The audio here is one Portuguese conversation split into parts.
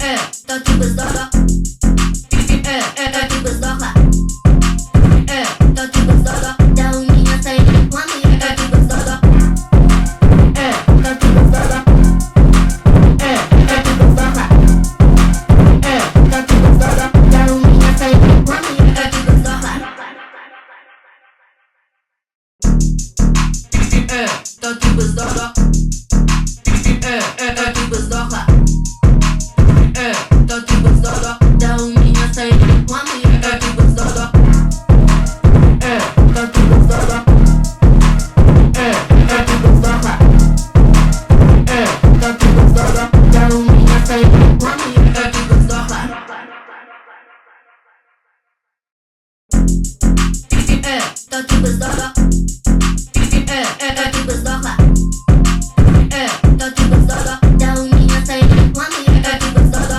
Tô de gostosa. Tô de gostosa. Tô de gostosa. Da minha saída com a minha. Tô de gostosa. Tô de gostosa. Tô de gostosa. Tô de gostosa. Da minha saída com a minha. Tô de gostosa. Tô de gostosa. Tô de gostosa. Tô de gostosa. Da minha saída com a minha. Tô de gostosa. Tô de gostosa. Tô de gostosa. Tô de gostosa. Da minha saída com a minha. Tô de gostosa. Tô de gostosa. Tô de gostosa. Tô de gostosa. Da minha saída com a minha. Tô de gostosa.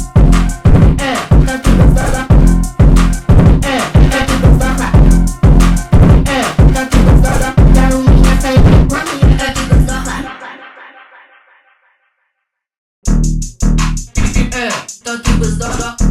Tô de gostosa. Tô de gostosa. Tô de gostosa. Da minha saída com a minha. Tô de gostosa. Tô de gostosa.